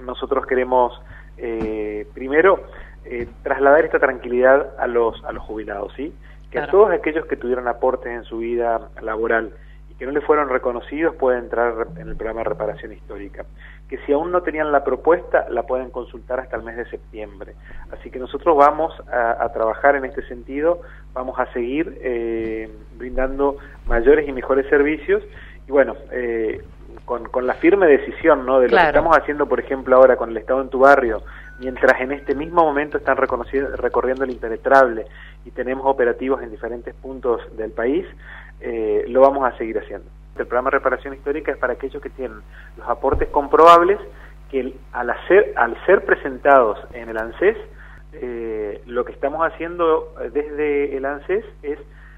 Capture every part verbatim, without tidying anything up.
nosotros queremos, eh, primero, eh, trasladar esta tranquilidad a los, a los jubilados, ¿sí? Que claro. A todos aquellos que tuvieron aportes en su vida laboral y que no le fueron reconocidos pueden entrar en el programa de reparación histórica. Que si aún no tenían la propuesta, la pueden consultar hasta el mes de septiembre. Así que nosotros vamos a, a trabajar en este sentido, vamos a seguir eh, brindando mayores y mejores servicios, y bueno, eh, con, con la firme decisión, ¿no?, de claro. Lo que estamos haciendo, por ejemplo, ahora con el Estado en tu barrio, mientras en este mismo momento están recorriendo el impenetrable y tenemos operativos en diferentes puntos del país, eh, lo vamos a seguir haciendo. El programa de reparación histórica es para aquellos que tienen los aportes comprobables, que al, hacer, al ser presentados en el ANSES, eh, lo que estamos haciendo desde el ANSES es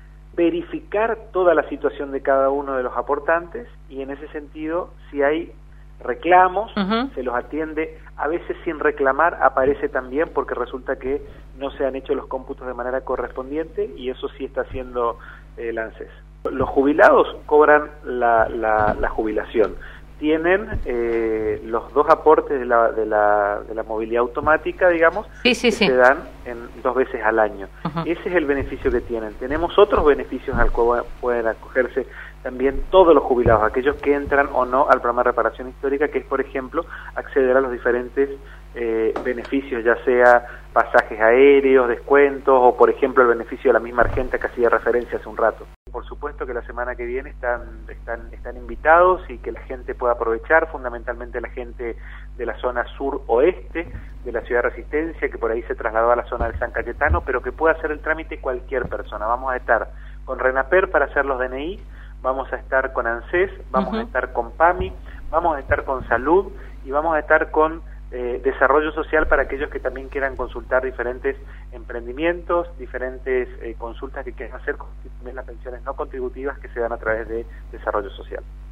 verificar toda la situación de cada uno de los aportantes, y en ese sentido, si hay reclamos, uh-huh. se los atiende. A veces sin reclamar aparece también porque resulta que no se han hecho los cómputos de manera correspondiente, y eso sí está haciendo el ANSES. Los jubilados cobran la, la, la jubilación, tienen eh, los dos aportes de la, de la, de la movilidad automática, digamos, sí, sí, que sí. se dan en dos veces al año. Uh-huh. Ese es el beneficio que tienen. Tenemos otros beneficios al cual pueden acogerse también todos los jubilados, aquellos que entran o no al programa de reparación histórica, que es, por ejemplo, acceder a los diferentes eh, beneficios, ya sea pasajes aéreos, descuentos, o por ejemplo el beneficio de la misma Argenta que hacía referencia hace un rato. Por supuesto que la semana que viene están, están, están invitados, y que la gente pueda aprovechar, fundamentalmente la gente de la zona sur-oeste de la ciudad de Resistencia, que por ahí se trasladó a la zona de San Cayetano, pero que pueda hacer el trámite cualquier persona. Vamos a estar con RENAPER para hacer los D N I, vamos a estar con ANSES, vamos uh-huh. a estar con PAMI, vamos a estar con Salud, y vamos a estar con eh, Desarrollo Social para aquellos que también quieran consultar diferentes emprendimientos, diferentes eh, consultas que quieran hacer, con las pensiones no contributivas que se dan a través de Desarrollo Social.